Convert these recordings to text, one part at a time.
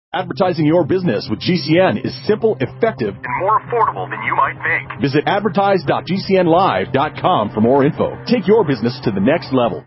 Advertising your business with GCN is simple, effective, and more affordable than you might think. Visit advertise.gcnlive.com for more info. Take your business to the next level.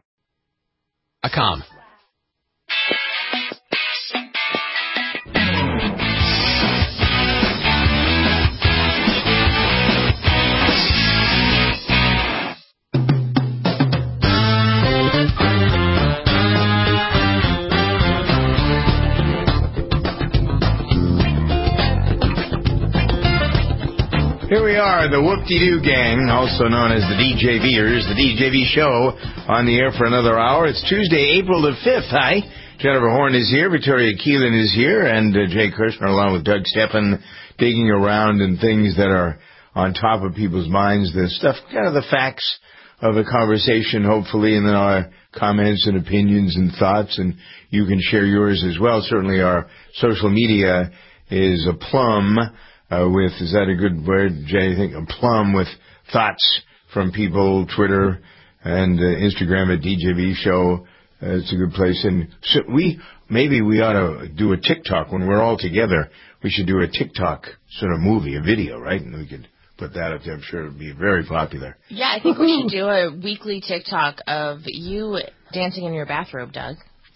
Here we are, the Whoop-De-Doo Gang, also known as the DJVers, the DJV Show, on the air for another hour. It's Tuesday, April the 5th. Hi, Jennifer Horn is here, Victoria Keelan is here, and Jay Kirshner along with Doug Steppen, digging around in things that are on top of people's minds, the stuff, kind of the facts of a conversation, hopefully, and then our comments and opinions and thoughts, and you can share yours as well. Certainly our social media is aplumb with, is that a good word, Jay? I think aplumb with thoughts from people, Twitter and Instagram at DJV Show. It's a good place. And so maybe we ought to do a TikTok when we're all together. We should do a TikTok sort of movie, a video, right? And we could put that up there. I'm sure it would be very popular. Yeah, I think we should do a weekly TikTok of you dancing in your bathrobe, Doug.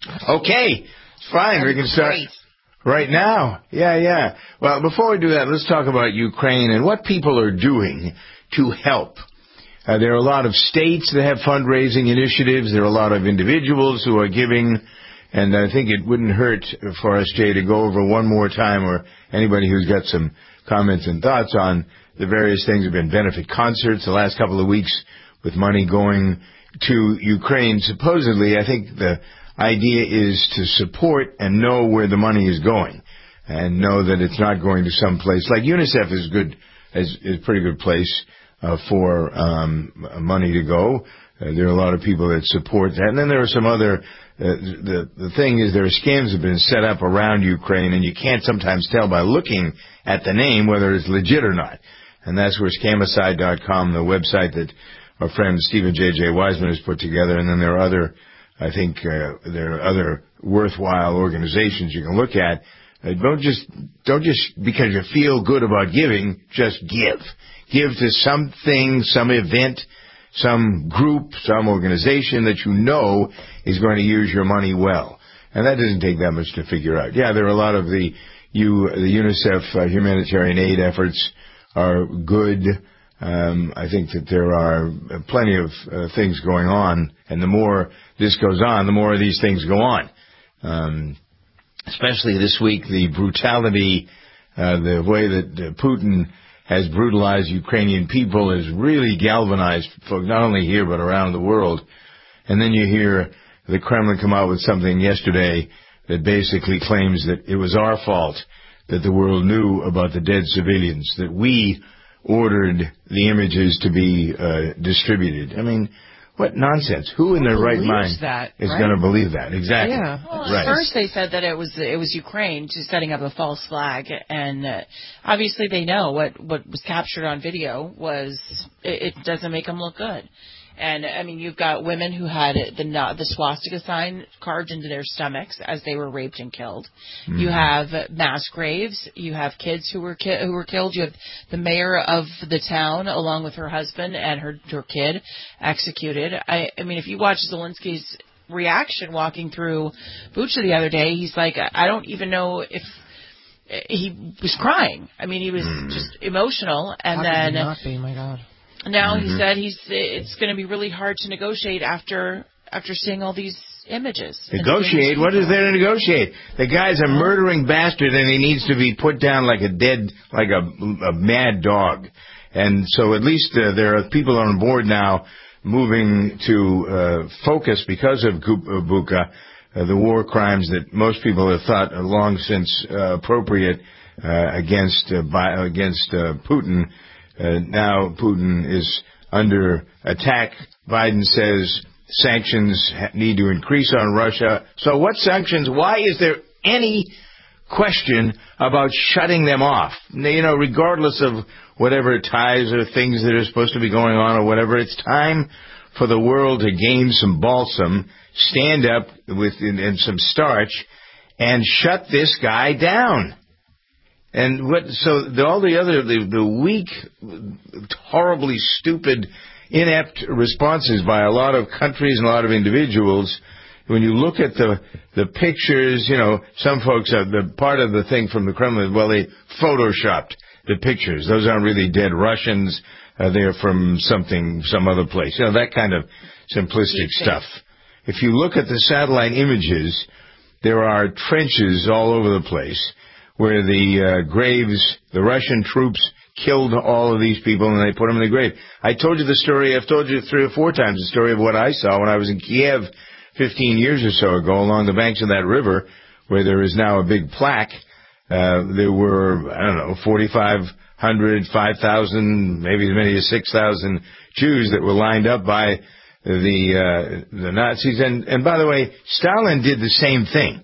Okay, fine. We can start right now. Yeah. Well, before we do that, let's talk about Ukraine and what people are doing to help. There are a lot of states that have fundraising initiatives. There are a lot of individuals who are giving. And I think it wouldn't hurt for us, Jay, to go over one more time, or anybody who's got some comments and thoughts on the various things. There have been benefit concerts the last couple of weeks with money going to Ukraine. Supposedly, I think the idea is to support and know where the money is going, and know that it's not going to some place like UNICEF is good, is a pretty good place for money to go. There are a lot of people that support that, and then there are some other. The thing is, there are scams that have been set up around Ukraine, and you can't sometimes tell by looking at the name whether it's legit or not. And that's where Scamicide.com, the website that our friend Stephen J.J. Wiseman has put together, and then there are other. I think there are other worthwhile organizations you can look at. Don't just because you feel good about giving, just give. Give to something, some event, some group, some organization that you know is going to use your money well. And that doesn't take that much to figure out. Yeah, there are a lot of the UNICEF humanitarian aid efforts are good. I think that there are plenty of things going on, and the more this goes on, the more of these things go on. Especially this week, the brutality, the way that Putin has brutalized Ukrainian people has really galvanized folks, not only here but around the world. And then you hear the Kremlin come out with something yesterday that basically claims that it was our fault that the world knew about the dead civilians, that we ordered the images to be distributed. I mean, what nonsense. Who in their right mind is going to believe that? Exactly. Yeah. Well, at first they said that it was Ukraine just setting up a false flag, and obviously they know what was captured on video was it doesn't make them look good. And, I mean, you've got women who had the swastika sign carved into their stomachs as they were raped and killed. Mm. You have mass graves. You have kids who were killed. You have the mayor of the town, along with her husband and her kid, executed. I mean, if you watch Zelensky's reaction walking through Bucha the other day, he's like, I don't even know if he was crying. I mean, he was just emotional. And How could he not be? My God. Now he said it's going to be really hard to negotiate after seeing all these images. Negotiate? What is there to negotiate? The guy's a murdering bastard, and he needs to be put down like a mad dog. And so at least there are people on board now moving to focus because of Bucha, the war crimes that most people have thought are long since appropriate against Putin. Now Putin is under attack. Biden says sanctions need to increase on Russia. So what sanctions? Why is there any question about shutting them off? You know, regardless of whatever ties or things that are supposed to be going on or whatever, it's time for the world to gain some balsam, stand up and some starch, and shut this guy down. And all the other, the weak, horribly stupid, inept responses by a lot of countries and a lot of individuals, when you look at the pictures, some folks, the part of the thing from the Kremlin, well, they photoshopped the pictures. Those aren't really dead Russians. They're from some other place. That kind of simplistic stuff. If you look at the satellite images, there are trenches all over the place where the Russian troops killed all of these people and they put them in the grave. I've told you 3 or 4 times the story of what I saw when I was in Kiev 15 years or so ago along the banks of that river where there is now a big plaque. There were, 4,500, 5,000, maybe as many as 6,000 Jews that were lined up by the Nazis. And by the way, Stalin did the same thing.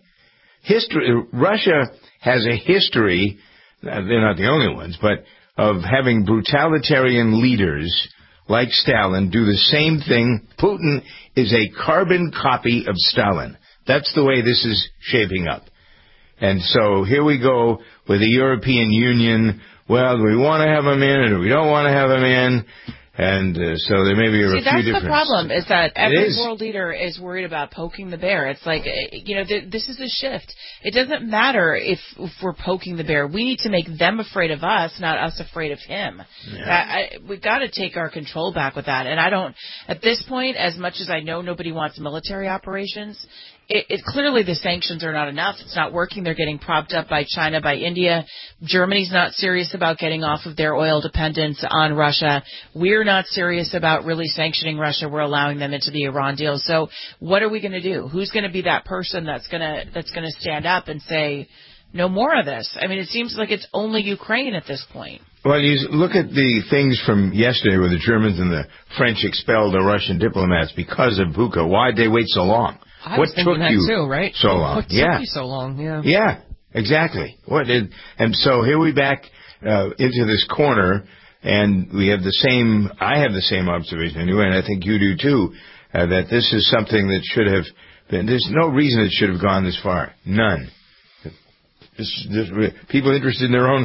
Russia has a history, they're not the only ones, but of having brutalitarian leaders like Stalin do the same thing. Putin is a carbon copy of Stalin. That's the way this is shaping up. And so here we go with the European Union. Well, do we want to have them in or do we don't want to have them in? And so there may be a few differences. That's the problem, is that every world leader is worried about poking the bear. It's like, this is a shift. It doesn't matter if we're poking the bear. We need to make them afraid of us, not us afraid of him. Yeah. We've got to take our control back with that. And at this point, as much as I know nobody wants military operations, clearly the sanctions are not enough. It's not working. They're getting propped up by China, by India. Germany's not serious about getting off of their oil dependence on Russia. We're not serious about really sanctioning Russia. We're allowing them into the Iran deal. So what are we going to do? Who's going to be that person that's going to stand up and say, no more of this? I mean, it seems like it's only Ukraine at this point. Well, you look at the things from yesterday where the Germans and the French expelled the Russian diplomats because of Bucha. Why'd they wait so long? What took you too, right? So long? What took you so long? Yeah. Yeah, exactly. And so here we back into this corner, and we have I have the same observation anyway, and I think you do too, that this is something that should have been. There's no reason it should have gone this far. None. People interested in their own,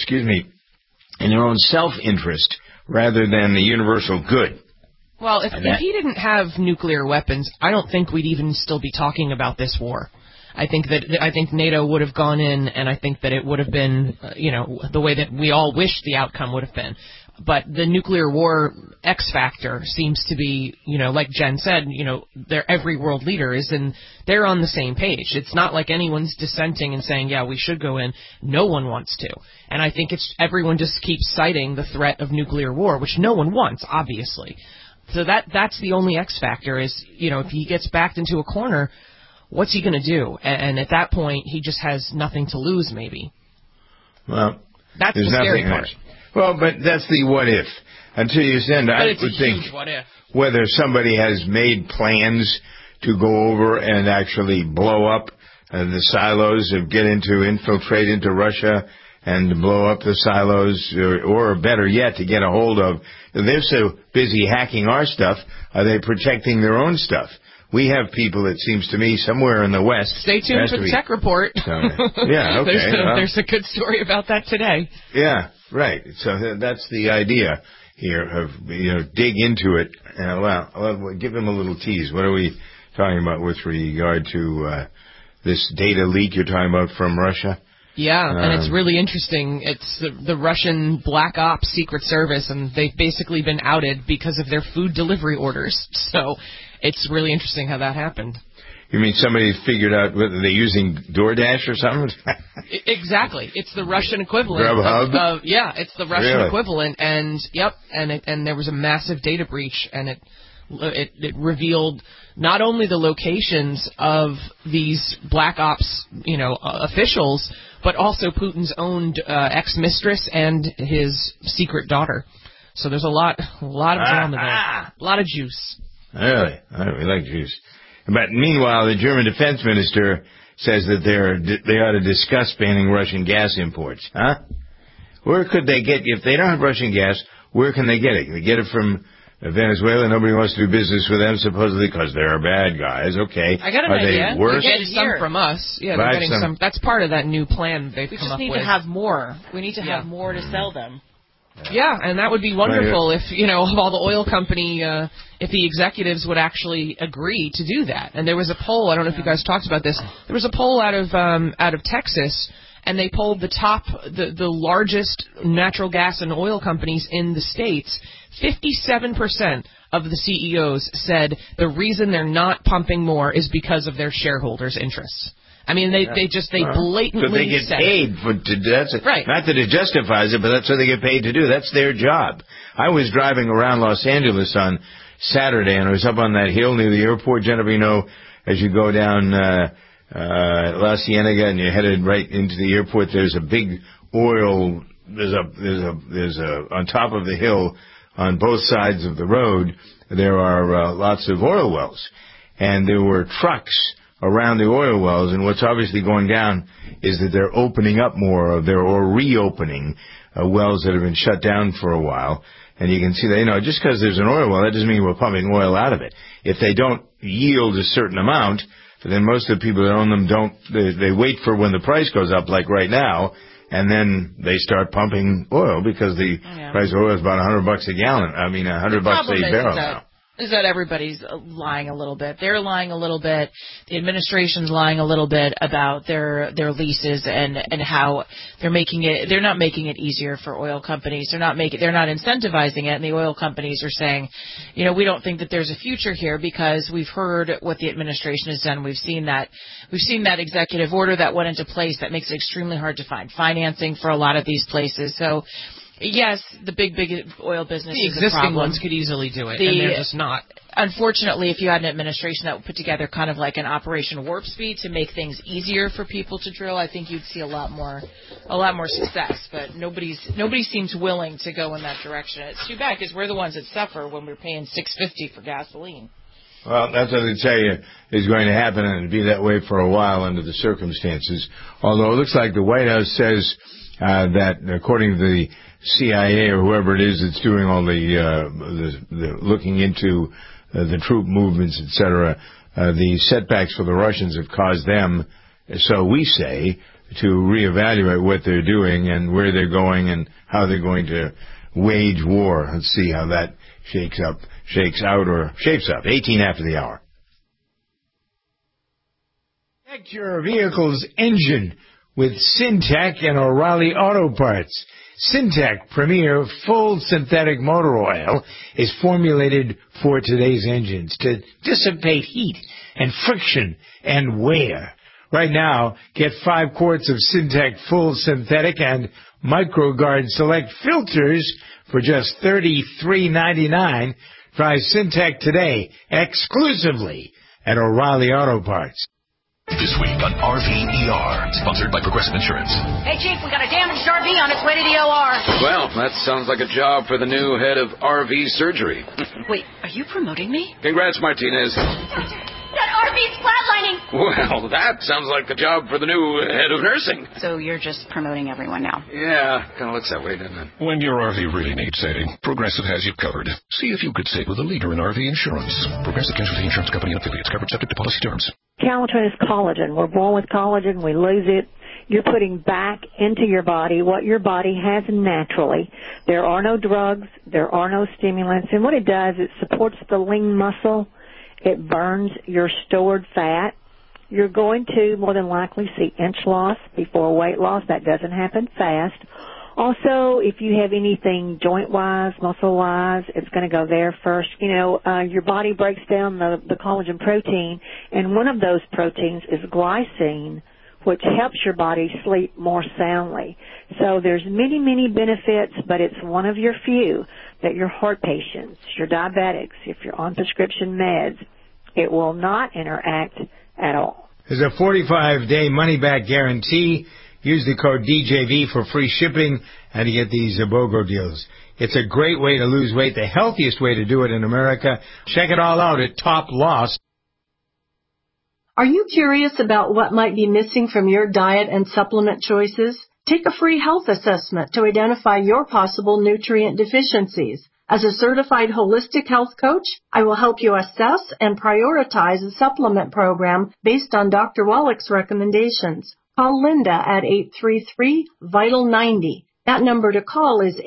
in their own self-interest rather than the universal good. Well, if he didn't have nuclear weapons, I don't think we'd even still be talking about this war. I think NATO would have gone in, and I think that it would have been, the way that we all wish the outcome would have been. But the nuclear war X factor seems to be, like Jen said, every world leader they're on the same page. It's not like anyone's dissenting and saying, yeah, we should go in. No one wants to. And I think everyone just keeps citing the threat of nuclear war, which no one wants, obviously. So that's the only X factor is, if he gets backed into a corner, what's he going to do? And at that point, he just has nothing to lose, maybe. Well, that's the scary part. Well, but that's the what if. Until you send, I would think what if. Whether somebody has made plans to go over and actually blow up the silos, infiltrate into Russia and blow up the silos, or better yet, to get a hold of. They're so busy hacking our stuff, are they protecting their own stuff? We have people, it seems to me, somewhere in the West. Stay tuned for the tech report. Yeah, okay. There's a good story about that today. Yeah, right. So that's the idea here of, dig into it. Well, give them a little tease. What are we talking about with regard to this data leak you're talking about from Russia? Yeah, and it's really interesting. It's the Russian Black Ops Secret Service, and they've basically been outed because of their food delivery orders. So it's really interesting how that happened. You mean somebody figured out whether they're using DoorDash or something? Exactly. It's the Russian equivalent. Grubhub? Yeah, it's the Russian equivalent. And, and there was a massive data breach, and it revealed not only the locations of these Black Ops, officials, but also Putin's own ex-mistress and his secret daughter. So there's a lot of drama there. A lot of juice. Really? We like juice. But meanwhile, the German defense minister says that they ought to discuss banning Russian gas imports. Huh? Where could they get, if they don't have Russian gas, where can they get it? Can they get it from Venezuela, nobody wants to do business with them, supposedly because they're bad guys. Okay. I got an Are idea. they worse? They're getting some from us. Yeah, they're getting some. That's part of that new plan they've come up with. We just need to have more. We need to have more to sell them. Yeah, and that would be wonderful if, of all the oil company, if the executives would actually agree to do that. And there was a poll, I don't know if you guys talked about this, there was a poll out of Texas, and they polled the largest natural gas and oil companies in the states. 57% of the CEOs said the reason they're not pumping more is because of their shareholders' interests. I mean, they blatantly so they get paid for to do that's right. Not that it justifies it, but that's what they get paid to do. That's their job. I was driving around Los Angeles on Saturday, and I was up on that hill near the airport. Jennifer, as you go down La Cienega and you're headed right into the airport, there's a big oil. There's a on top of the hill on both sides of the road. There are lots of oil wells, and there were trucks around the oil wells, and what's obviously going down is that they're opening up more or reopening wells that have been shut down for a while. And you can see that, just because there's an oil well, that doesn't mean we're pumping oil out of it. If they don't yield a certain amount, then most of the people that own them they wait for when the price goes up, like right now, and then they start pumping oil because the price of oil is about $100 a gallon. I mean, $100 a barrel now. Is that everybody's lying a little bit. They're lying a little bit. The administration's lying a little bit about their leases and how they're not making it easier for oil companies. They're not incentivizing it, and the oil companies are saying, we don't think that there's a future here because we've heard what the administration has done. We've seen that executive order that went into place that makes it extremely hard to find financing for a lot of these places. So yes, the big oil business is a problem. The existing ones could easily do it, and they're just not. Unfortunately, if you had an administration that would put together kind of like an Operation Warp Speed to make things easier for people to drill, I think you'd see a lot more success. But nobody seems willing to go in that direction. It's too bad because we're the ones that suffer when we're paying $6.50 for gasoline. Well, that's what they tell you is going to happen, and it'll be that way for a while under the circumstances. Although it looks like the White House says that, according to the CIA or whoever it is that's doing all the looking into the troop movements, etc., the setbacks for the Russians have caused them, so we say, to reevaluate what they're doing and where they're going and how they're going to wage war. Let's see how that shapes up. 18 after the hour. Protect your vehicle's engine with Syntec and O'Reilly Auto Parts. Syntec Premier Full Synthetic Motor Oil is formulated for today's engines to dissipate heat and friction and wear. Right now, get 5 quarts of Syntec Full Synthetic and MicroGuard Select filters for just $33.99. Try Syntec today, exclusively at O'Reilly Auto Parts. This week on RVER, sponsored by Progressive Insurance. Hey, Chief, we got a damaged RV on its way to the OR. Well, that sounds like a job for the new head of RV surgery. Wait, are you promoting me? Congrats, Martinez. That RV's flatlining. Well, that sounds like a job for the new head of nursing. So you're just promoting everyone now? Yeah, kind of looks that way, doesn't it? When your RV really needs saving, Progressive has you covered. See if you could save with a leader in RV insurance. Progressive Casualty Insurance Company and affiliates. Coverage subject to policy terms. Calatrine is collagen. We're born with collagen. We lose it. You're putting back into your body what your body has naturally. There are no drugs. There are no stimulants. And what it does, it supports the lean muscle. It burns your stored fat. You're going to more than likely see inch loss before weight loss. That doesn't happen fast. Also, if you have anything joint-wise, muscle-wise, it's going to go there first. Your body breaks down the collagen protein, and one of those proteins is glycine, which helps your body sleep more soundly. So there's many, many benefits, but it's one of your few that your heart patients, your diabetics, if you're on prescription meds, it will not interact at all. There's a 45-day money-back guarantee. Use the code DJV for free shipping and to get these BOGO deals. It's a great way to lose weight, the healthiest way to do it in America. Check it all out at Top Loss. Are you curious about what might be missing from your diet and supplement choices? Take a free health assessment to identify your possible nutrient deficiencies. As a certified holistic health coach, I will help you assess and prioritize a supplement program based on Dr. Wallach's recommendations. Call Linda at 833-VITAL-90. That number to call is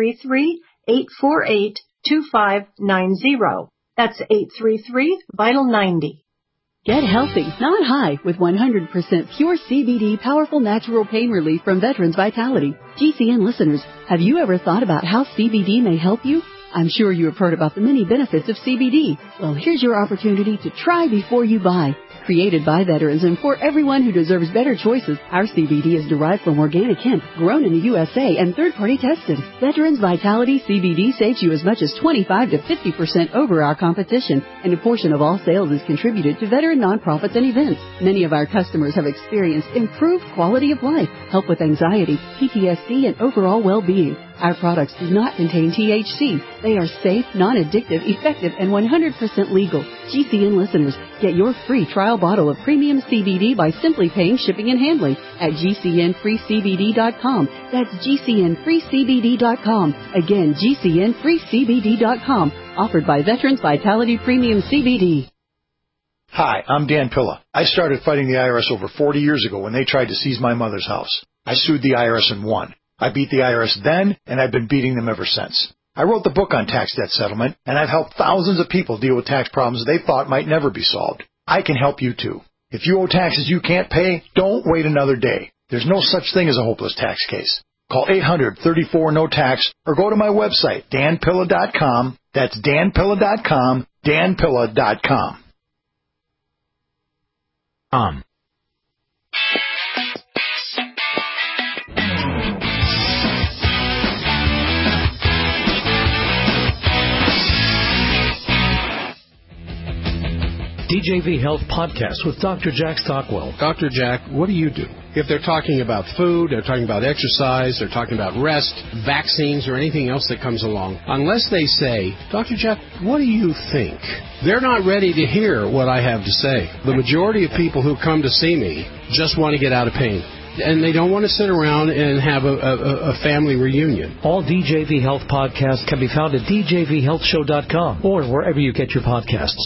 833-848-2590. That's 833-VITAL-90. Get healthy, not high, with 100% pure CBD powerful natural pain relief from Veterans Vitality. GCN listeners, have you ever thought about how CBD may help you? I'm sure you have heard about the many benefits of CBD. Well, here's your opportunity to try before you buy. Created by veterans and for everyone who deserves better choices, our CBD is derived from organic hemp, grown in the USA, and third-party tested. Veterans Vitality CBD saves you as much as 25 to 50% over our competition, and a portion of all sales is contributed to veteran nonprofits and events. Many of our customers have experienced improved quality of life, help with anxiety, PTSD, and overall well-being. Our products do not contain THC. They are safe, non-addictive, effective, and 100% legal. GCN listeners, get your free trial bottle of premium CBD by simply paying shipping and handling at GCNFreeCBD.com. That's GCNFreeCBD.com. Again, GCNFreeCBD.com. Offered by Veterans Vitality Premium CBD. Hi, I'm Dan Pilla. I started fighting the IRS over 40 years ago when they tried to seize my mother's house. I sued the IRS and won. I beat the IRS then, and I've been beating them ever since. I wrote the book on tax debt settlement, and I've helped thousands of people deal with tax problems they thought might never be solved. I can help you too. If you owe taxes you can't pay, don't wait another day. There's no such thing as a hopeless tax case. Call 800-34-NO-TAX or go to my website, danpilla.com. That's danpilla.com, danpilla.com. DJV Health Podcast with Dr. Jack Stockwell. Dr. Jack, what do you do? If they're talking about food, they're talking about exercise, they're talking about rest, vaccines, or anything else that comes along, unless they say, Dr. Jack, what do you think? They're not ready to hear what I have to say. The majority of people who come to see me just want to get out of pain. And they don't want to sit around and have a family reunion. All DJV Health podcasts can be found at djvhealthshow.com or wherever you get your podcasts.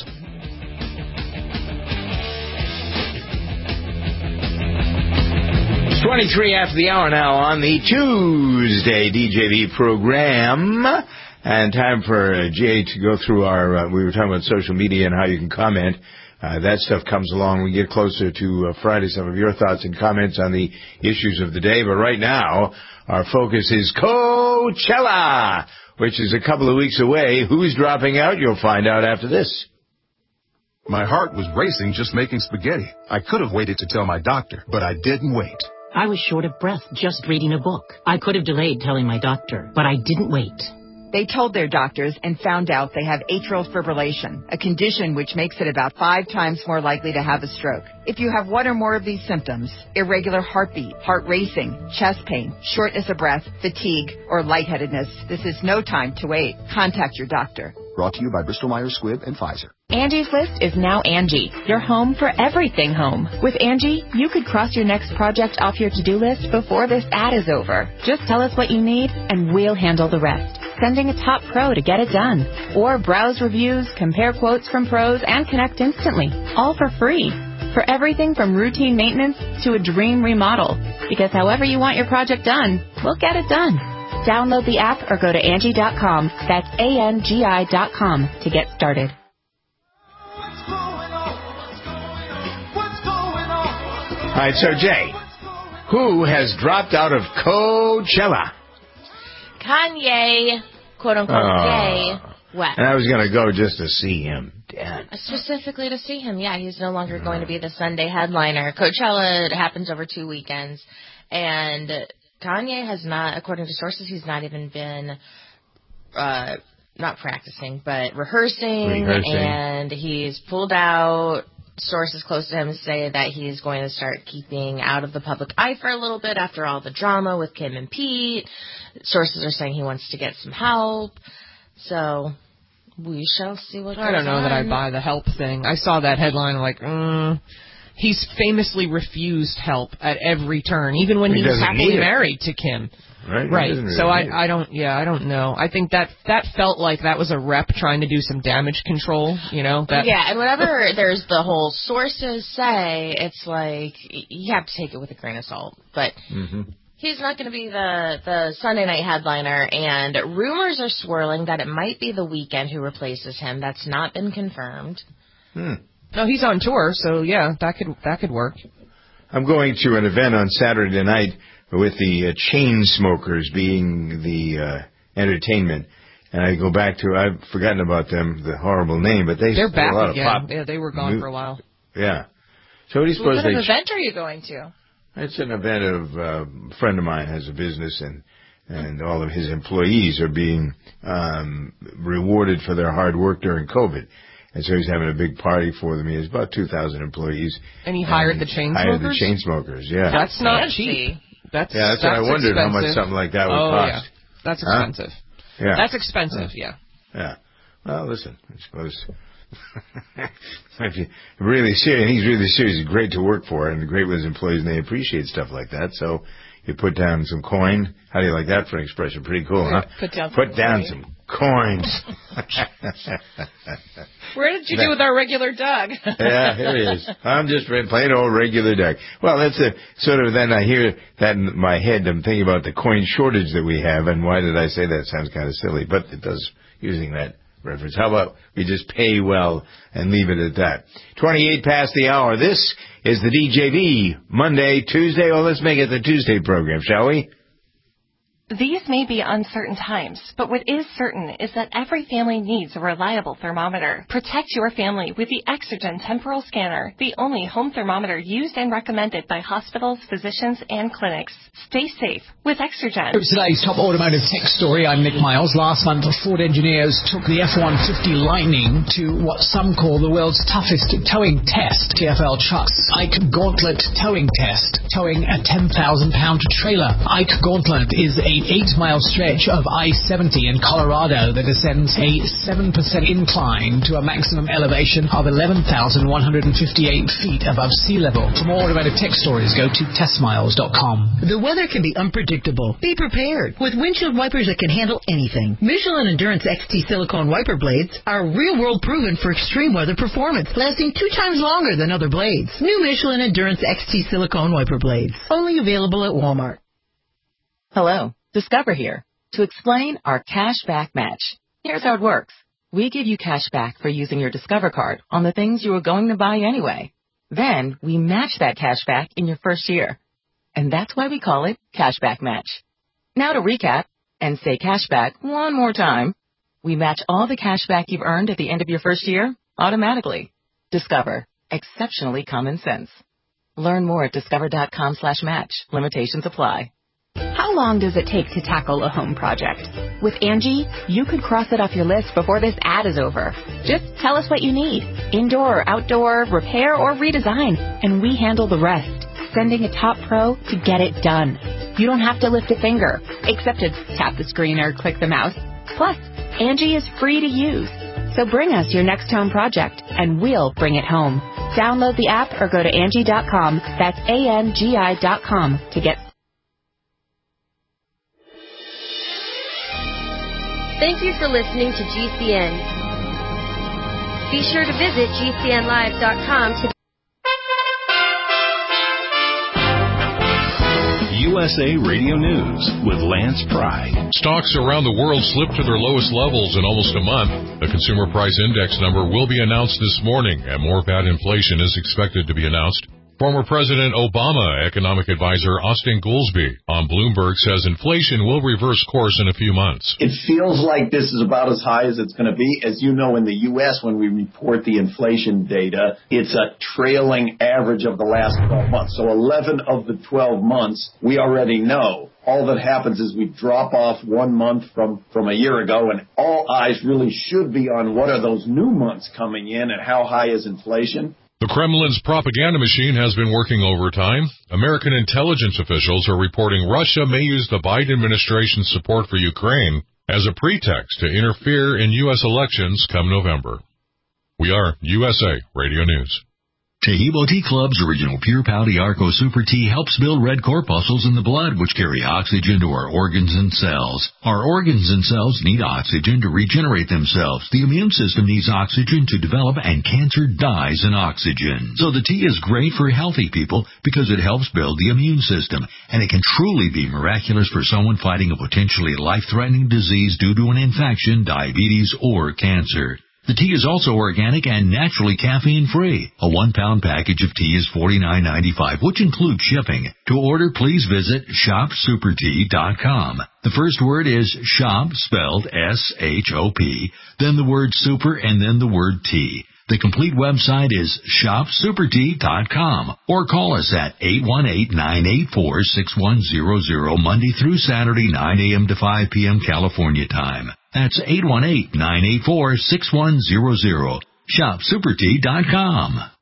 23 after the hour now on the Tuesday DJV program. And time for Jay to go through our, we were talking about social media and how you can comment. That stuff comes along. We get closer to Friday, some of your thoughts and comments on the issues of the day. But right now, our focus is Coachella, which is a couple of weeks away. Who's dropping out? You'll find out after this. My heart was racing just making spaghetti. I could have waited to tell my doctor, but I didn't wait. I was short of breath just reading a book. I could have delayed telling my doctor, but I didn't wait. They told their doctors and found out they have atrial fibrillation, a condition which makes it about 5 times more likely to have a stroke. If you have one or more of these symptoms, irregular heartbeat, heart racing, chest pain, shortness of breath, fatigue, or lightheadedness, this is no time to wait. Contact your doctor. Brought to you by Bristol-Myers Squibb and Pfizer. Angie's List is now Angie, your home for everything home. With Angie, you could cross your next project off your to-do list before this ad is over. Just tell us what you need, and we'll handle the rest. Sending a top pro to get it done. Or browse reviews, compare quotes from pros, and connect instantly. All for free. For everything from routine maintenance to a dream remodel. Because however you want your project done, we'll get it done. Download the app or go to Angie.com. That's ANGI.com to get started. All right, so Jay, who has dropped out of Coachella? Kanye, quote-unquote, gay. West. And I was going to go just to see him dead. Specifically to see him, yeah. He's no longer going to be the Sunday headliner. Coachella happens over 2 weekends. And Kanye has not, according to sources, he's not even been, not practicing, but rehearsing. And he's pulled out. Sources close to him say that he's going to start keeping out of the public eye for a little bit after all the drama with Kim and Pete. Sources are saying he wants to get some help. So we shall see what goes on. I don't know that I buy the help thing. I saw that headline like, he's famously refused help at every turn, even when he was happily married to Kim. right? Right. Really So I don't know. I think that felt like that was a rep trying to do some damage control, That, yeah, and whenever there's the whole sources say, it's like you have to take it with a grain of salt. But he's not going to be the Sunday night headliner, and rumors are swirling that it might be The Weeknd who replaces him. That's not been confirmed. No, he's on tour, so yeah, that could work. I'm going to an event on Saturday night with the Chainsmokers being the entertainment. And I go back to, I've forgotten about them, the horrible name, but they're back a lot again. of pop. Yeah, they were gone for a while. Yeah. So what do you suppose what kind of event are you going to? It's an event of a friend of mine has a business, and all of his employees are being rewarded for their hard work during COVID. And so he's having a big party for them. He has about 2,000 employees. And he hired the Chainsmokers? Hired the Chainsmokers, yeah. That's not cheap. That's what I wondered, how much something like that would cost. Yeah. That's expensive. Yeah. That's expensive, yeah. Yeah. Well, listen, I suppose if you're really serious, he's really serious. He's great to work for, and great with his employees, and they appreciate stuff like that. So you put down some coin. How do you like that for an expression? Pretty cool, huh? Put down some coins. Where did you do with our regular Doug? Yeah, here he is. I'm just plain old regular Doug. Well, that's a sort of, then I hear that in my head. I'm thinking about the coin shortage that we have, and why did I say that? It sounds kind of silly, but it does, using that reference. How about we just pay well and leave it at that? 28 past the hour. This is the DJV Monday, Tuesday. Well, let's make it the Tuesday program, shall we? These may be uncertain times, but what is certain is that every family needs a reliable thermometer. Protect your family with the Exergen Temporal Scanner, the only home thermometer used and recommended by hospitals, physicians, and clinics. Stay safe with Exergen. Today's top automotive tech story. I'm Nick Miles. Last month, Ford engineers took the F-150 Lightning to what some call the world's toughest towing test. TfL Trucks Ike Gauntlet Towing Test, towing a 10,000-pound trailer. Ike Gauntlet is a 8-mile stretch of I-70 in Colorado that ascends a 7% incline to a maximum elevation of 11,158 feet above sea level. For more automotive tech stories, go to testmiles.com. The weather can be unpredictable. Be prepared with windshield wipers that can handle anything. Michelin Endurance XT silicone wiper blades are real-world proven for extreme weather performance, lasting 2 times longer than other blades. New Michelin Endurance XT silicone wiper blades, only available at Walmart. Hello. Discover here to explain our cash back match. Here's how it works. We give you cash back for using your Discover card on the things you were going to buy anyway. Then we match that cash back in your first year. And that's why we call it Cashback Match. Now to recap and say cashback one more time. We match all the cash back you've earned at the end of your first year automatically. Discover. Exceptionally common sense. Learn more at discover.com/match. Limitations apply. How long does it take to tackle a home project? With Angie, you could cross it off your list before this ad is over. Just tell us what you need. Indoor or outdoor, repair or redesign. And we handle the rest. Sending a top pro to get it done. You don't have to lift a finger, except to tap the screen or click the mouse. Plus, Angie is free to use. So bring us your next home project, and we'll bring it home. Download the app or go to Angie.com. That's ANGI.com to get. Thank you for listening to GCN. Be sure to visit GCNlive.com to USA Radio News with Lance Pry. Stocks around the world slipped to their lowest levels in almost a month. The Consumer Price Index number will be announced this morning, and more bad inflation is expected to be announced. Former President Obama economic advisor Austin Goolsbee on Bloomberg says inflation will reverse course in a few months. It feels like this is about as high as it's going to be. As you know, in the U.S., when we report the inflation data, it's a trailing average of the last 12 months. So 11 of the 12 months, we already know. All that happens is we drop off 1 month from a year ago, and all eyes really should be on what are those new months coming in and how high is inflation. The Kremlin's propaganda machine has been working overtime. American intelligence officials are reporting Russia may use the Biden administration's support for Ukraine as a pretext to interfere in U.S. elections come November. We are USA Radio News. Tahibo Tea Club's original Pure Pau Arco Super Tea helps build red corpuscles in the blood, which carry oxygen to our organs and cells. Our organs and cells need oxygen to regenerate themselves. The immune system needs oxygen to develop, and cancer dies in oxygen. So the tea is great for healthy people because it helps build the immune system, and it can truly be miraculous for someone fighting a potentially life-threatening disease due to an infection, diabetes, or cancer. The tea is also organic and naturally caffeine-free. A 1-pound package of tea is $49.95, which includes shipping. To order, please visit shopsupertea.com. The first word is shop, spelled S-H-O-P, then the word super, and then the word tea. The complete website is shopsupertea.com, or call us at 818-984-6100 Monday through Saturday, 9 a.m. to 5 p.m. California time. That's 818-984-6100. ShopSuperTea.com.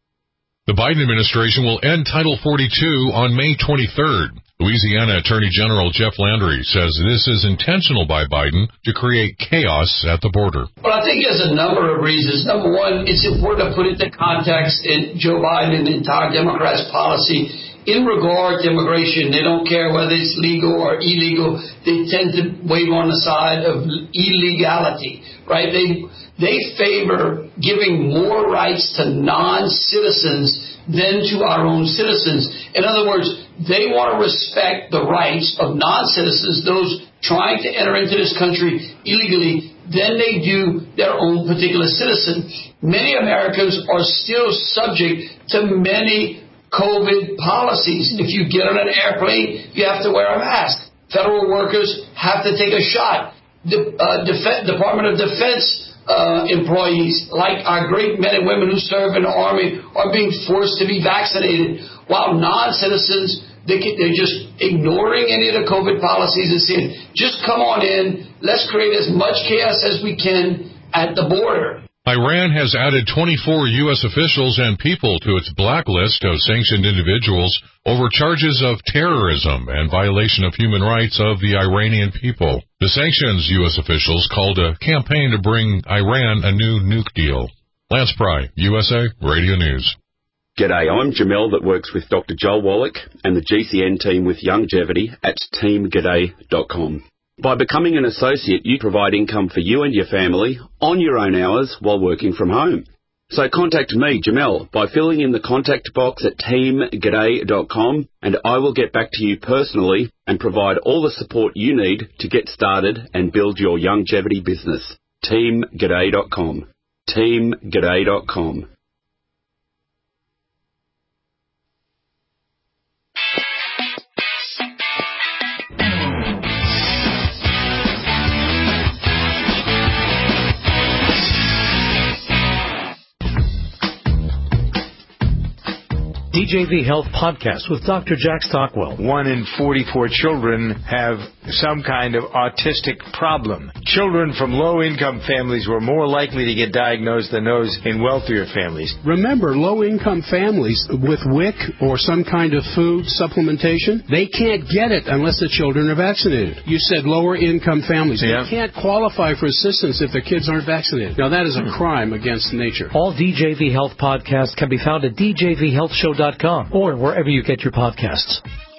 The Biden administration will end Title 42 on May 23rd. Louisiana Attorney General Jeff Landry says this is intentional by Biden to create chaos at the border. Well, I think there's a number of reasons. Number one, it's important to put into context in Joe Biden and the entire Democrats' policy in regard to immigration. They don't care whether it's legal or illegal. They tend to wave on the side of illegality, right? They favor giving more rights to non-citizens than to our own citizens. In other words, they want to respect the rights of non-citizens, those trying to enter into this country illegally, than they do their own particular citizen. Many Americans are still subject to many COVID policies. If you get on an airplane, you have to wear a mask. Federal workers have to take a shot. The Department of Defense employees, like our great men and women who serve in the Army, are being forced to be vaccinated, while non-citizens, they're just ignoring any of the COVID policies and saying, just come on in, let's create as much chaos as we can at the border. Iran has added 24 U.S. officials and people to its blacklist of sanctioned individuals over charges of terrorism and violation of human rights of the Iranian people. The sanctions U.S. officials called a campaign to bring Iran a new nuke deal. Lance Pry, USA Radio News. G'day, I'm Jamel that works with Dr. Joel Wallach and the GCN team with Longevity at teamg'day.com. By becoming an associate, you provide income for you and your family on your own hours while working from home. So contact me, Jamel, by filling in the contact box at teamg'day.com, and I will get back to you personally and provide all the support you need to get started and build your longevity business. teamg'day.com. teamg'day.com. DJV Health Podcast with Dr. Jack Stockwell. 1 in 44 children have some kind of autistic problem. Children from low-income families were more likely to get diagnosed than those in wealthier families. Remember, low-income families with WIC or some kind of food supplementation, they can't get it unless the children are vaccinated. You said lower-income families. Yeah. They can't qualify for assistance if their kids aren't vaccinated. Now, that is a crime against nature. All DJV Health podcasts can be found at djvhealthshow.com or wherever you get your podcasts.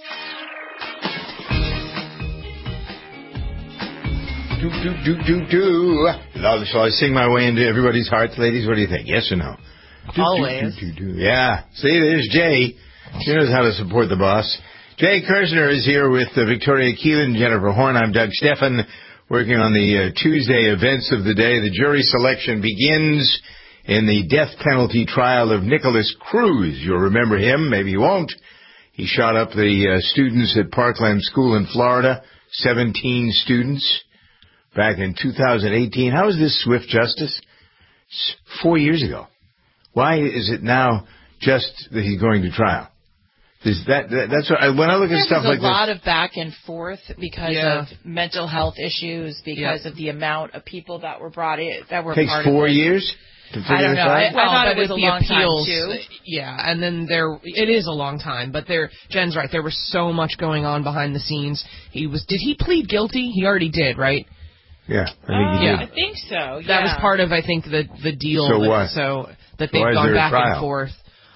Shall I sing my way into everybody's hearts, ladies? What do you think? Yes or no? Always. Yeah. See, there's Jay. She knows how to support the boss. Jay Kirzner is here with Victoria Keelan, Jennifer Horn. I'm Doug Steffen, working on the Tuesday events of the day. The jury selection begins in the death penalty trial of Nicholas Cruz. You'll remember him. Maybe you won't. He shot up the students at Parkland School in Florida, 17 students, back in 2018. How is this swift justice? 4 years ago. Why is it now just that he's going to trial? That's what when I look at stuff like this. There's a lot of back and forth because of mental health issues, because of the amount of people that were brought in, that were takes part 4 of it. years? I don't know. I thought it was a long appeals, time, too. Yeah, and then it is a long time, but Jen's right. There was so much going on behind the scenes. Did he plead guilty? He already did, right? Yeah, I think he did. I think so. That was part of, I think, the deal. So what? So that they've gone back and forth.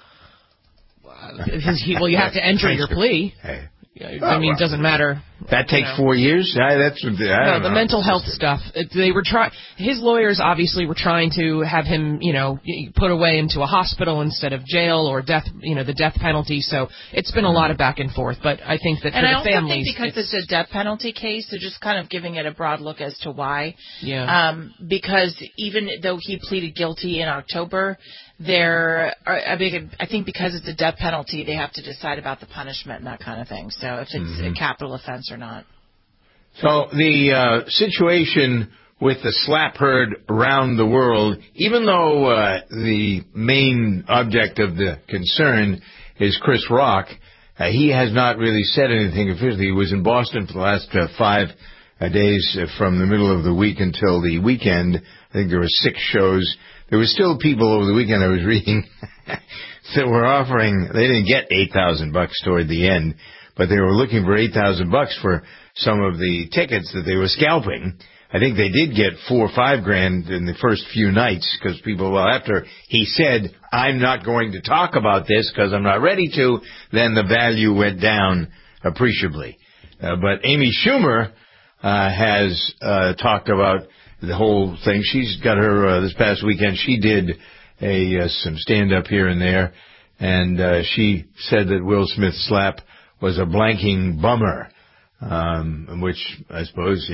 You have to enter your plea. I mean, it doesn't matter. That takes 4 years? The mental health stuff. His lawyers obviously were trying to have him, put away into a hospital instead of jail or death, the death penalty. So it's been a lot of back and forth. But I think that for the families, and I also think because it's a death penalty case, they're just kind of giving it a broad look as to why. Yeah. Because even though he pleaded guilty in October, I think because it's a death penalty, they have to decide about the punishment and that kind of thing. So if it's a capital offense or not. So the situation with the slap heard around the world, even though the main object of the concern is Chris Rock, he has not really said anything officially. He was in Boston for the last 5 days from the middle of the week until the weekend. I think there were 6 shows. There were still people over the weekend I was reading that were offering, they didn't get $8,000 toward the end, but they were looking for $8,000 for some of the tickets that they were scalping. I think they did get $4 or $5 grand in the first few nights because people, after he said, I'm not going to talk about this because I'm not ready to, then the value went down appreciably. But Amy Schumer has talked about the whole thing. She's got her, this past weekend, she did some stand-up here and there, and she said that Will Smith's slap was a blanking bummer, which I suppose,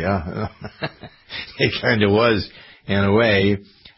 it kind of was in a way.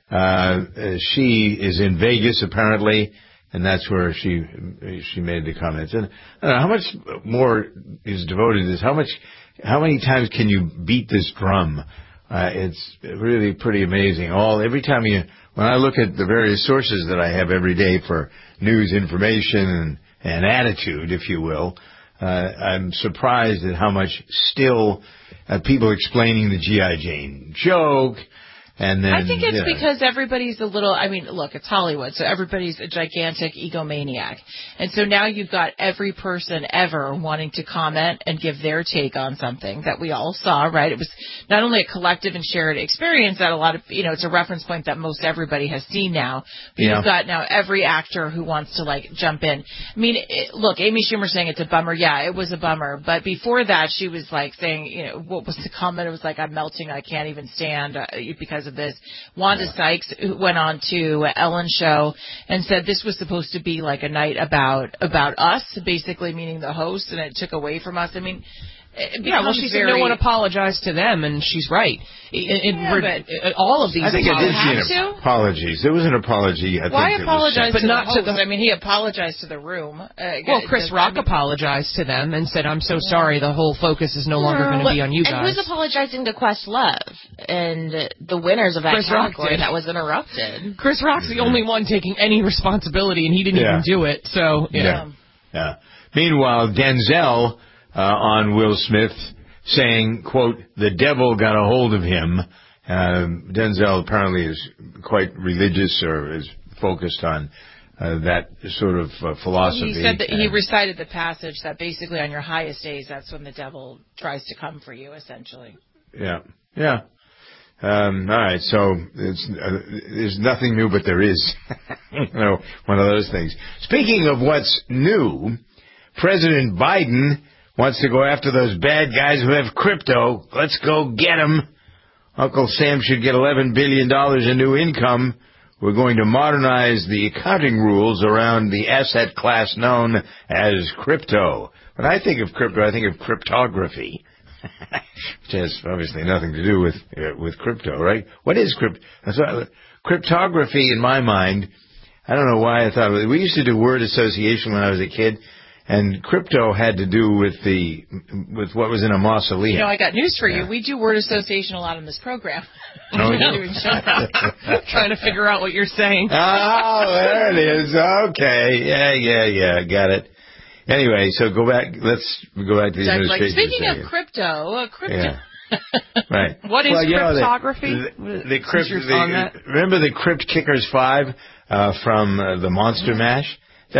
She is in Vegas, apparently, and that's where she made the comments. And I don't know, how much more is devoted to this? How many times can you beat this drum? It's really pretty amazing. Every time when I look at the various sources that I have every day for news, information, and attitude, if you will, I'm surprised at how much still people explaining the G.I. Jane joke. And then, I think it's because everybody's look, it's Hollywood, so everybody's a gigantic egomaniac. And so now you've got every person ever wanting to comment and give their take on something that we all saw, right? It was not only a collective and shared experience that a lot of, it's a reference point that most everybody has seen now. But you've got now every actor who wants to, jump in. I mean, look, Amy Schumer saying it's a bummer. Yeah, it was a bummer. But before that, she was, saying, what was the comment? It was I'm melting. I can't even stand because of this. Wanda Sykes, who went on to Ellen's show and said this was supposed to be a night about us, basically meaning the host, and it took away from us. I mean, she said no one apologized to them, and she's right. All of these, I think it did see an apologies. There was an apology. Why apologize to the host? I mean, he apologized to the room. Chris Rock apologized to them and said, "I'm so sorry. The whole focus is no longer going to be on you guys." And who's apologizing to Questlove and the winners of that category that was interrupted? Chris Rock's the only one taking any responsibility, and he didn't even do it. So yeah. Meanwhile, Denzel on Will Smith saying, quote, the devil got a hold of him. Denzel apparently is quite religious or is focused on that sort of philosophy. He said that he recited the passage that basically on your highest days, that's when the devil tries to come for you, essentially. Yeah. All right, so there's nothing new, but there is. One of those things. Speaking of what's new, President Biden wants to go after those bad guys who have crypto. Let's go get them. Uncle Sam should get $11 billion in new income. We're going to modernize the accounting rules around the asset class known as crypto. When I think of crypto, I think of cryptography, which has obviously nothing to do with crypto, right? What is cryptography in my mind? I don't know why I thought of it. We used to do word association when I was a kid. And crypto had to do with what was in a mausoleum. I got news for you. We do word association a lot in this program. Trying to figure out what you're saying. Oh, there it is. Okay. Yeah. Got it. Anyway, so let's go back to the administration. Speaking of crypto. Yeah. Right. What is cryptography? Remember the Crypt Kickers 5 from the Monster Mash?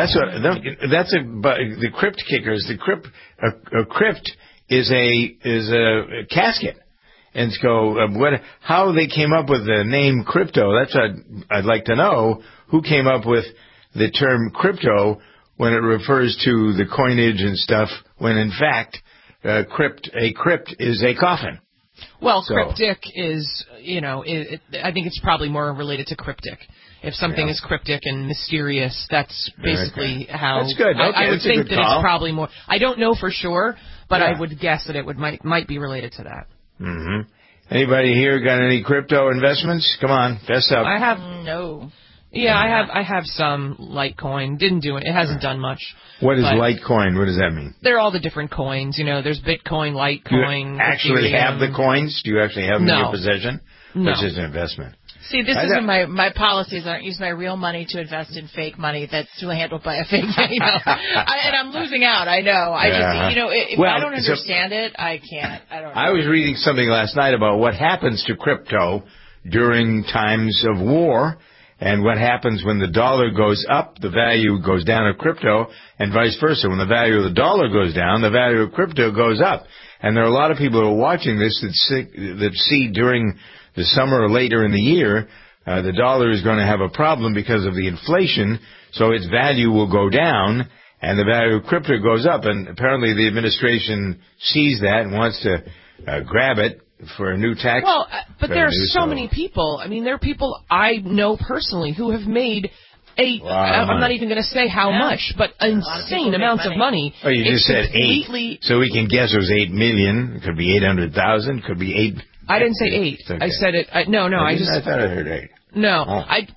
The Crypt Kickers. A crypt is a casket, and so how they came up with the name crypto? That's what I'd like to know. Who came up with the term crypto when it refers to the coinage and stuff, when in fact, a crypt is a coffin. Well, cryptic is, I think it's probably more related to cryptic. If something is cryptic and mysterious, that's basically how. That's good. Okay, I would think that call. it's probably more. I don't know for sure, but I would guess that it might be related to that. Mm-hmm. Anybody here got any crypto investments? Come on, fess up. I have no. Yeah, I have some Litecoin. Didn't do it. It hasn't done much. What is Litecoin? What does that mean? They're all the different coins. There's Bitcoin, Litecoin. Do you actually have the coins? Do you actually have them in your possession? No. Which is an investment. See, this is my policies aren't use my real money to invest in fake money that's handled by a fake bank. And I'm losing out. I know. I just, if I don't understand it, I can't. I don't know. I was reading something last night about what happens to crypto during times of war, and what happens when the dollar goes up, the value goes down of crypto, and vice versa. When the value of the dollar goes down, the value of crypto goes up. And there are a lot of people who are watching this that see during the summer or later in the year, the dollar is going to have a problem because of the inflation, so its value will go down, and the value of crypto goes up. And apparently the administration sees that and wants to grab it for a new tax. Well, but there are so many people. I mean, there are people I know personally who have made I'm not even going to say how much, but insane amounts of money. Oh, you just said 8. So we can guess it was 8 million. It could be 800,000. It could be 8. I didn't say 8. Okay. I said it. I thought I heard 8. No,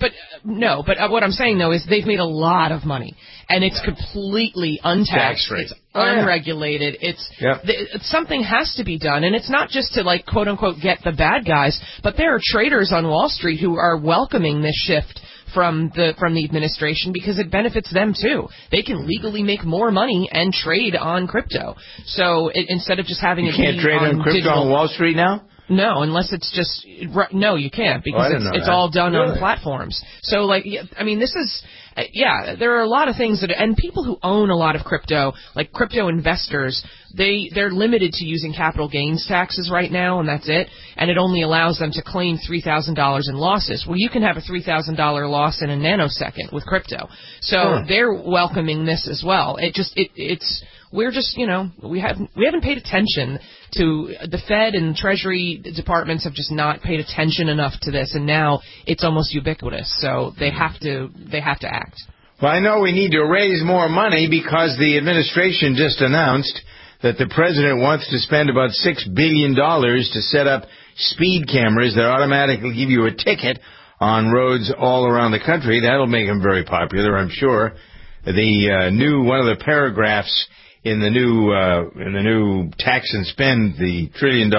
but what I'm saying though is they've made a lot of money, and it's completely untaxed. It's unregulated. Something has to be done, and it's not just to quote unquote get the bad guys, but there are traders on Wall Street who are welcoming this shift from the administration because it benefits them too. They can legally make more money and trade on crypto. So instead of just having you can't trade on crypto on Wall Street now. No, unless it's just no, you can't because it's all done on platforms. So this is there are a lot of things and people who own a lot of crypto, like crypto investors, they're limited to using capital gains taxes right now, and that's it. And it only allows them to claim $3,000 in losses. Well, you can have a $3,000 loss in a nanosecond with crypto. So they're welcoming this as well. We're just, we haven't paid attention to the Fed and Treasury departments have just not paid attention enough to this, and now it's almost ubiquitous. So they have to act. Well, I know we need to raise more money because the administration just announced that the president wants to spend about $6 billion to set up speed cameras that automatically give you a ticket on roads all around the country. That'll make them very popular, I'm sure. One of the paragraphs in the new tax and spend, the $1 trillion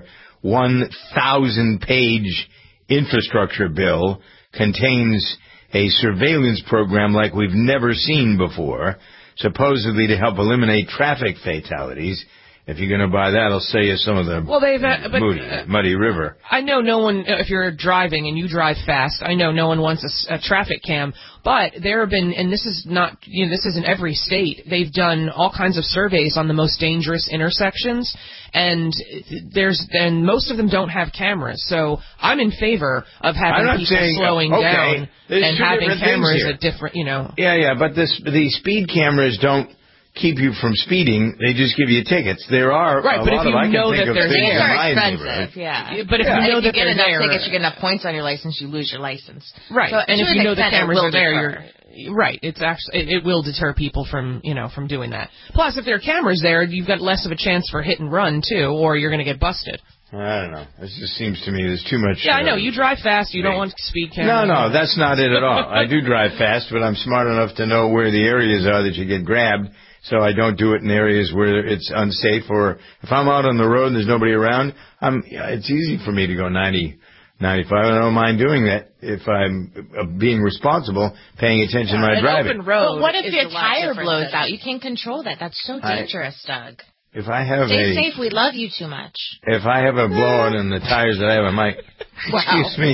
1,000-page infrastructure bill contains a surveillance program like we've never seen before, supposedly to help eliminate traffic fatalities. If you're going to buy that, I'll sell you some of the Muddy River. I know no one, if you're driving and you drive fast, I know no one wants a traffic cam, but there have been, and this is not, this is in every state, they've done all kinds of surveys on the most dangerous intersections, and most of them don't have cameras. So I'm in favor of having people slowing down and having cameras at different, Yeah, but the speed cameras don't keep you from speeding. They just give you tickets. There are but if you know that they're there, expensive. But if you know that they're there, tickets, you get enough points on your license, you lose your license. Right, so and if you know the cameras are there, you're right. It's actually it will deter people from from doing that. Plus, if there are cameras there, you've got less of a chance for hit and run too, or you're going to get busted. I don't know. It just seems to me there's too much. Yeah, I know. You drive fast. You don't want speed cameras. No, that's not it at all. I do drive fast, but I'm smart enough to know where the areas are that you get grabbed. So I don't do it in areas where it's unsafe, or if I'm out on the road and there's nobody around, it's easy for me to go 90, 95. I don't mind doing that if I'm being responsible, paying attention to my driving. Open road. But what if your tire blows out? You can't control that. That's so dangerous, Doug. If I have Stay safe. We love you too much. If I have a blowout in the tires that I have, I might. Excuse me.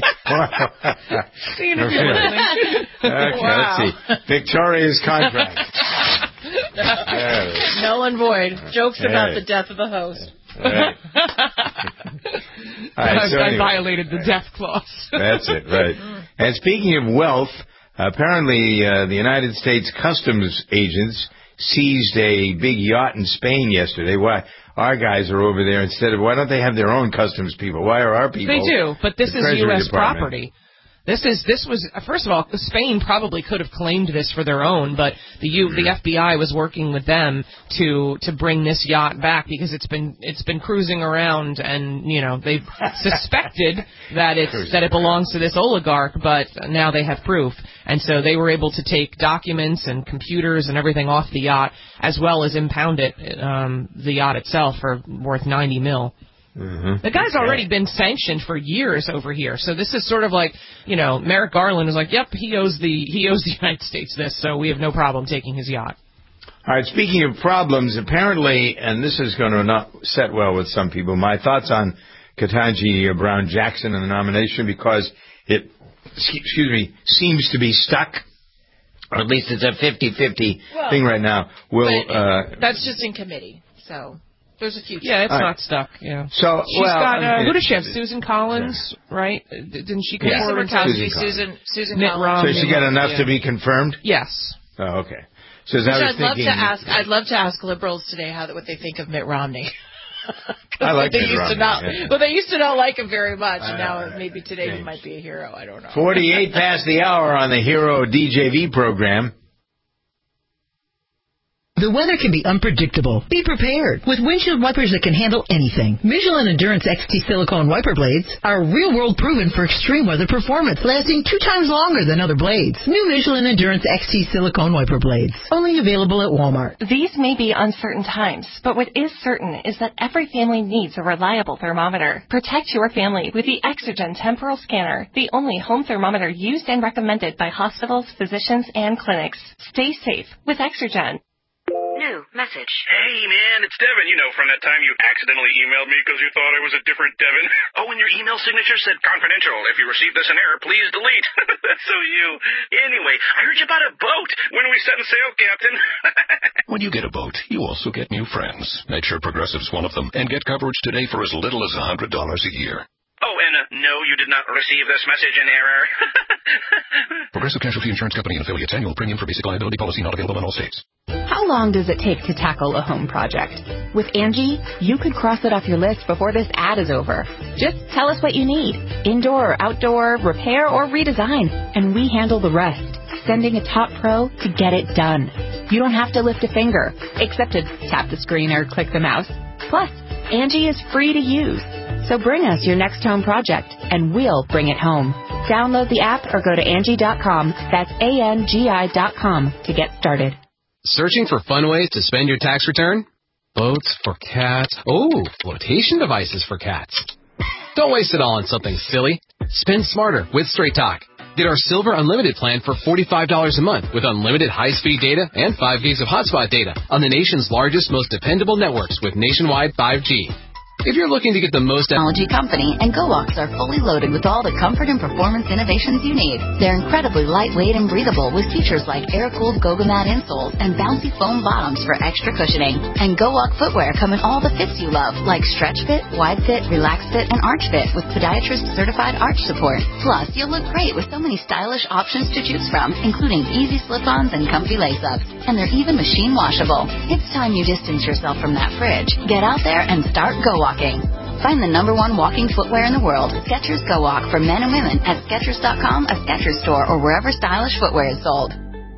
Okay, let's see. Victoria's contract. Null and void. Jokes about the death of the host. Right. All right, I violated the death clause. That's it, right. And speaking of wealth, Apparently, the United States Customs agents seized a big yacht in Spain yesterday. Why our guys are over there instead of, why don't they have their own customs people? Why are our people? They do, but this is U.S. property. This was first of all, Spain probably could have claimed this for their own, but the FBI was working with them to bring this yacht back because it's been cruising around, and they've suspected that it belongs to this oligarch, but now they have proof, and so they were able to take documents and computers and everything off the yacht, as well as impound it, the yacht itself, for worth $90 million. Mm-hmm. The guy's already been sanctioned for years over here, so this is sort of like, Merrick Garland is like, yep, he owes the United States this, so we have no problem taking his yacht. All right, speaking of problems, apparently, and this is going to not set well with some people, my thoughts on Ketanji Brown Jackson and the nomination, because it, seems to be stuck, or at least it's a 50-50 thing right now. That's just in committee, so... There's a few. Yeah, it's not stuck. Yeah. So she's got who does she have? Susan Collins, right? Didn't she come forward? Susan Collins. So she got enough to be confirmed? Yes. Oh, okay. So I'd love to ask liberals today what they think of Mitt Romney. I like Mitt Romney. Well, they used to not like him very much, and now maybe today he might be a hero. I don't know. 48 past the hour on the Hero DJV program. The weather can be unpredictable. Be prepared with windshield wipers that can handle anything. Michelin Endurance XT silicone wiper blades are real-world proven for extreme weather performance, lasting 2 times longer than other blades. New Michelin Endurance XT silicone wiper blades, only available at Walmart. These may be uncertain times, but what is certain is that every family needs a reliable thermometer. Protect your family with the Exergen Temporal Scanner, the only home thermometer used and recommended by hospitals, physicians, and clinics. Stay safe with Exergen. New message. Hey, man, it's Devin. From that time you accidentally emailed me because you thought I was a different Devin. Oh, and your email signature said confidential. If you received this in error, please delete. That's so you. Anyway, I heard you bought a boat. When are we setting sail, Captain? When you get a boat, you also get new friends. Make sure Progressive's one of them and get coverage today for as little as $100 a year. Oh, and no, you did not receive this message in error. Progressive Casualty Insurance Company and affiliates. Annual premium for basic liability policy not available in all states. How long does it take to tackle a home project? With Angie, you could cross it off your list before this ad is over. Just tell us what you need. Indoor or outdoor, repair or redesign. And we handle the rest, sending a top pro to get it done. You don't have to lift a finger, except to tap the screen or click the mouse. Plus, Angie is free to use. So bring us your next home project, and we'll bring it home. Download the app or go to Angie.com. That's ANGI.com to get started. Searching for fun ways to spend your tax return? Boats for cats. Oh, flotation devices for cats. Don't waste it all on something silly. Spend smarter with Straight Talk. Get our Silver Unlimited plan for $45 a month with unlimited high-speed data and 5 gigs of hotspot data on the nation's largest, most dependable networks with nationwide 5G. If you're looking to get the most technology company, and GoWalks are fully loaded with all the comfort and performance innovations you need. They're incredibly lightweight and breathable with features like air-cooled Goga-Mat insoles and bouncy foam bottoms for extra cushioning. And GoWalk footwear come in all the fits you love, like stretch fit, wide fit, relax fit, and arch fit with podiatrist-certified arch support. Plus, you'll look great with so many stylish options to choose from, including easy slip-ons and comfy lace-ups. And they're even machine washable. It's time you distance yourself from that fridge. Get out there and start GoWalk. Find the #1 walking footwear in the world, Skechers Go Walk, for men and women at Skechers.com, a Skechers store, or wherever stylish footwear is sold.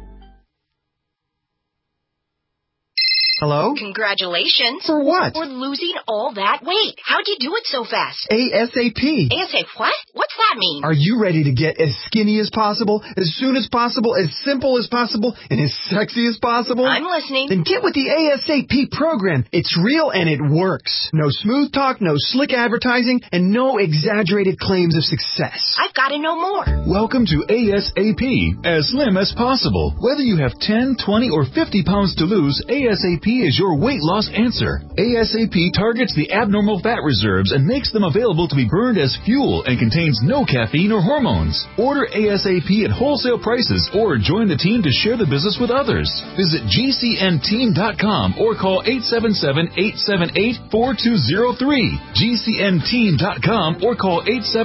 Hello? Congratulations. For what? For losing all that weight. How'd you do it so fast? ASAP. ASAP what? What's that mean? Are you ready to get as skinny as possible, as soon as possible, as simple as possible, and as sexy as possible? I'm listening. Then get with the ASAP program. It's real and it works. No smooth talk, no slick advertising, and no exaggerated claims of success. I've got to know more. Welcome to ASAP, as slim as possible. Whether you have 10, 20, or 50 pounds to lose, ASAP ASAP is your weight loss answer. ASAP targets the abnormal fat reserves and makes them available to be burned as fuel and contains no caffeine or hormones. Order ASAP at wholesale prices or join the team to share the business with others. Visit GCNteam.com or call 877-878-4203. GCNteam.com or call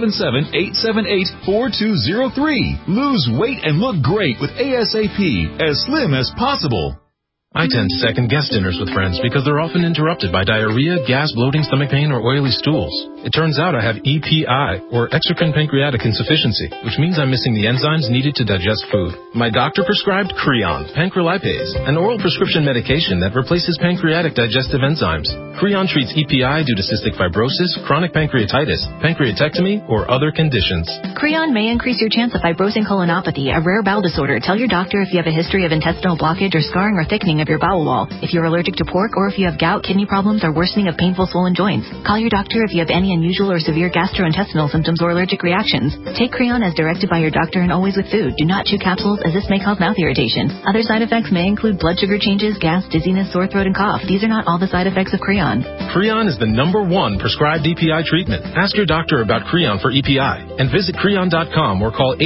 877-878-4203. Lose weight and look great with ASAP, as slim as possible. I tend to second-guess dinners with friends because they're often interrupted by diarrhea, gas, bloating, stomach pain, or oily stools. It turns out I have EPI, or exocrine pancreatic insufficiency, which means I'm missing the enzymes needed to digest food. My doctor prescribed Creon, pancrelipase, an oral prescription medication that replaces pancreatic digestive enzymes. Creon treats EPI due to cystic fibrosis, chronic pancreatitis, pancreatectomy, or other conditions. Creon may increase your chance of fibrosing colonopathy, a rare bowel disorder. Tell your doctor if you have a history of intestinal blockage or scarring or thickening of your bowel wall, if you're allergic to pork, or if you have gout, kidney problems, or worsening of painful swollen joints. Call your doctor if you have any unusual or severe gastrointestinal symptoms or allergic reactions. Take Creon as directed by your doctor and always with food. Do not chew capsules, as this may cause mouth irritation. Other side effects may include blood sugar changes, gas, dizziness, sore throat, and cough. These are not all the side effects of Creon. Creon is the #1 prescribed EPI treatment. Ask your doctor about Creon for EPI and visit Creon.com or call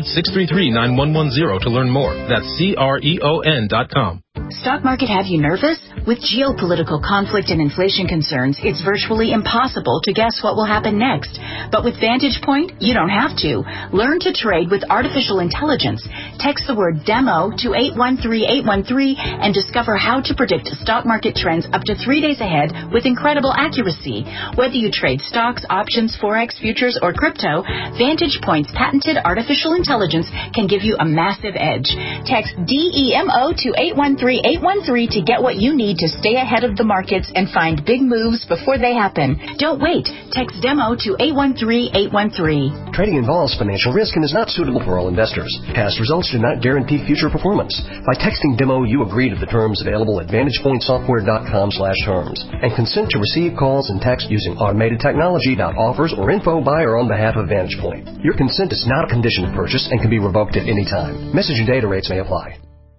800-633-9110 to learn more. That's CREON.com. Stock market have you nervous? With geopolitical conflict and inflation concerns, it's virtually impossible to guess what will happen next. But with Vantage Point, you don't have to. Learn to trade with artificial intelligence. Text the word DEMO to 813-813 and discover how to predict stock market trends up to 3 days ahead with incredible accuracy. Whether you trade stocks, options, forex, futures, or crypto, Vantage Point's patented artificial intelligence can give you a massive edge. Text DEMO to 813-813 to get what you need to stay ahead of the markets and find big moves before they happen. Don't wait. Text DEMO to 813-813. Trading involves financial risk and is not suitable for all investors. Past results do not guarantee future performance. By texting DEMO, you agree to the terms available at VantagePointSoftware.com/terms and consent to receive calls and text using automated technology. Offers or info by or on behalf of Vantage Point. Your consent is not a condition of purchase and can be revoked at any time. Message and data rates may apply.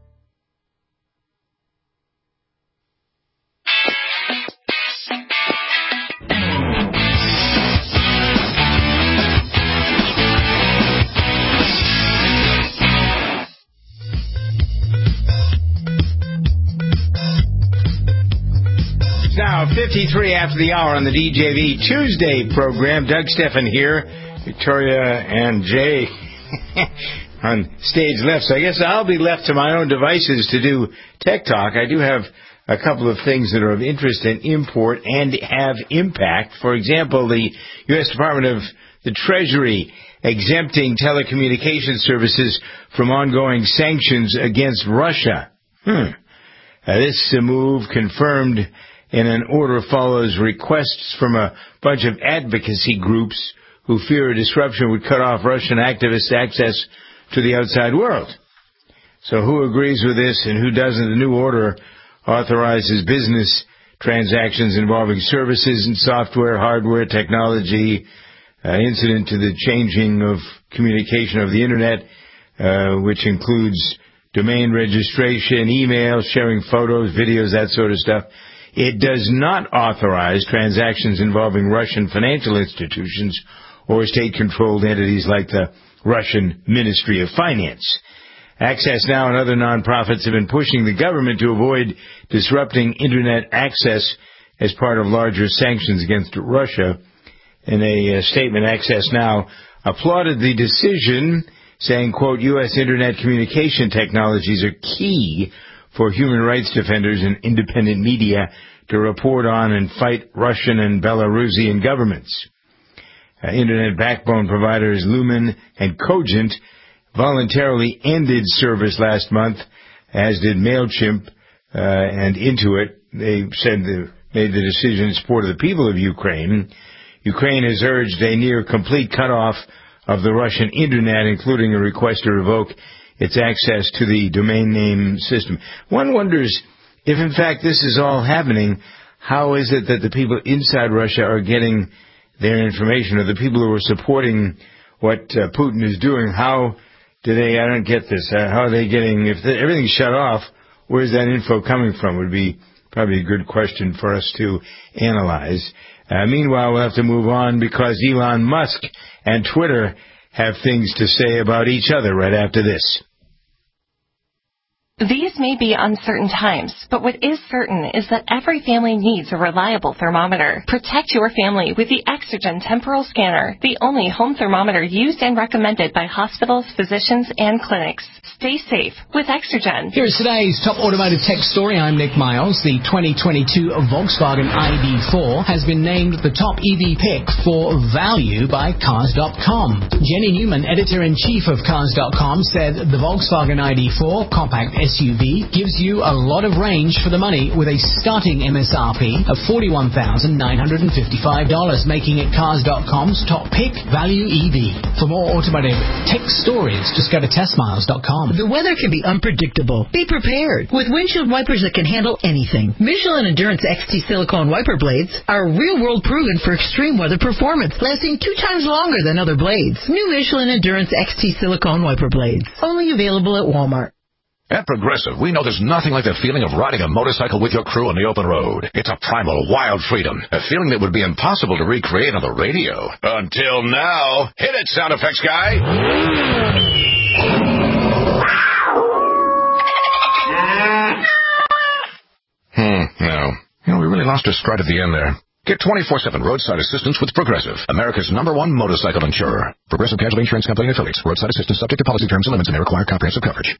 Now, 53 after the hour on the DJV Tuesday program. Doug Stephan here. Victoria and Jay on stage left. So I guess I'll be left to my own devices to do Tech Talk. I do have a couple of things that are of interest and import and have impact. For example, the U.S. Department of the Treasury exempting telecommunications services from ongoing sanctions against Russia. This move confirmed in an order follows requests from a bunch of advocacy groups who fear a disruption would cut off Russian activists' access to the outside world. So who agrees with this and who doesn't? The new order authorizes business transactions involving services and software, hardware, technology, incident to the changing of communication of the Internet, which includes domain registration, email, sharing photos, videos, that sort of stuff. It does not authorize transactions involving Russian financial institutions or state-controlled entities like the Russian Ministry of Finance. Access Now and other nonprofits have been pushing the government to avoid disrupting Internet access as part of larger sanctions against Russia. In a statement, Access Now applauded the decision, saying, quote, U.S. Internet communication technologies are key for human rights defenders and independent media to report on and fight Russian and Belarusian governments. Internet backbone providers Lumen and Cogent voluntarily ended service last month, as did MailChimp and Intuit. They said they made the decision in support of the people of Ukraine. Ukraine has urged a near-complete cutoff of the Russian Internet, including a request to revoke its access to the domain name system. One wonders if, in fact, this is all happening, how is it that the people inside Russia are getting their information, or the people who are supporting what Putin is doing? How do they, I don't get this, how are they getting, if everything's shut off, where's that info coming from? It would be Probably a good question for us to analyze. Meanwhile, we'll have to move on because Elon Musk and Twitter have things to say about each other right after this. These may be uncertain times, but what is certain is that every family needs a reliable thermometer. Protect your family with the Exergen Temporal Scanner, the only home thermometer used and recommended by hospitals, physicians, and clinics. Stay safe with Exergen. Here's today's top automotive tech story. I'm Nick Miles. The 2022 Volkswagen ID4 has been named the top EV pick for value by Cars.com. Jenny Newman, editor-in-chief of Cars.com, said the Volkswagen ID4 compact SUV gives you a lot of range for the money with a starting MSRP of $41,955, making it Cars.com's top pick value EV. For more automotive tech stories, just go to testmiles.com. The weather can be unpredictable. Be prepared with windshield wipers that can handle anything. Michelin Endurance XT silicone wiper blades are real-world proven for extreme weather performance, lasting 2 times longer than other blades. New Michelin Endurance XT silicone wiper blades, only available at Walmart. At Progressive, we know there's nothing like the feeling of riding a motorcycle with your crew on the open road. It's a primal, wild freedom, a feeling that would be impossible to recreate on the radio. Until now. Hit it, sound effects guy! No. We really lost our stride at the end there. Get 24/7 roadside assistance with Progressive, America's #1 motorcycle insurer. Progressive Casualty Insurance Company and affiliates. Roadside assistance subject to policy terms and limits and may require comprehensive coverage.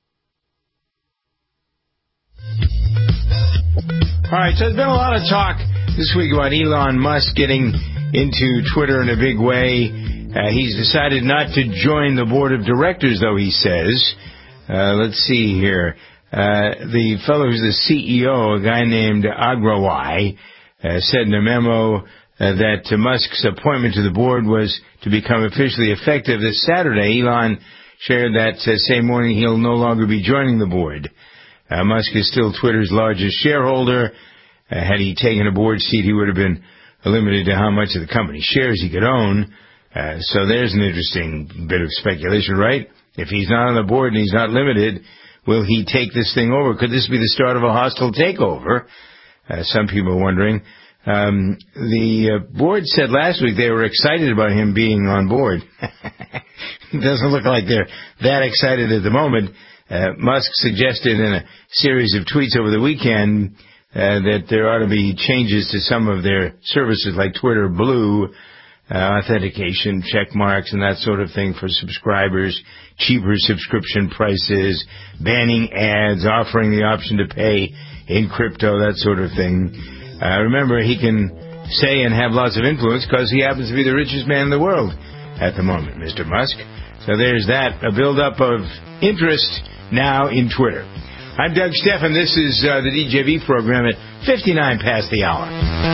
All right, so there's been a lot of talk this week about Elon Musk getting into Twitter in a big way. He's decided not to join the board of directors, though, he says. Let's see here. The fellow who's the CEO, a guy named Agrawal, said in a memo that Musk's appointment to the board was to become officially effective this Saturday. Elon shared that same morning he'll no longer be joining the board. Musk is still Twitter's largest shareholder. Had he taken a board seat, he would have been limited to how much of the company shares he could own. So there's an interesting bit of speculation, right? If he's not on the board and he's not limited, will he take this thing over? Could this be the start of a hostile takeover? Some people are wondering. The board said last week they were excited about him being on board. It doesn't look like they're that excited at the moment. Musk suggested in a series of tweets over the weekend that there ought to be changes to some of their services like Twitter Blue, authentication, check marks, and that sort of thing for subscribers, cheaper subscription prices, banning ads, offering the option to pay in crypto, that sort of thing. Remember, he can say and have lots of influence because he happens to be the richest man in the world at the moment, Mr. Musk. So there's that, a build-up of interest now in Twitter. I'm Doug Stephan. This is the DJV program at 59 past the hour.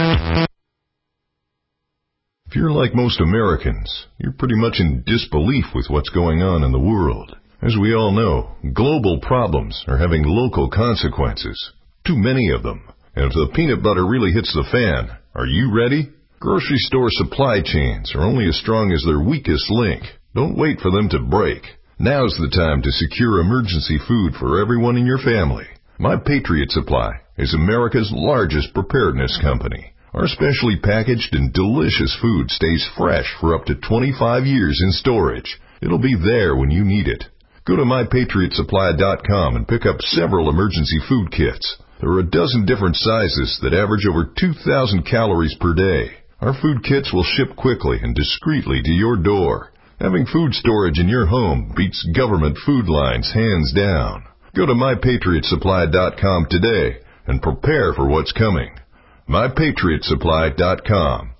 If you're like most Americans, you're pretty much in disbelief with what's going on in the world. As we all know, global problems are having local consequences. Too many of them. And if the peanut butter really hits the fan, are you ready? Grocery store supply chains are only as strong as their weakest link. Don't wait for them to break. Now's the time to secure emergency food for everyone in your family. My Patriot Supply is America's largest preparedness company. Our specially packaged and delicious food stays fresh for up to 25 years in storage. It'll be there when you need it. Go to MyPatriotSupply.com and pick up several emergency food kits. There are a dozen different sizes that average over 2,000 calories per day. Our food kits will ship quickly and discreetly to your door. Having food storage in your home beats government food lines hands down. Go to MyPatriotSupply.com today and prepare for what's coming. MyPatriotSupply.com.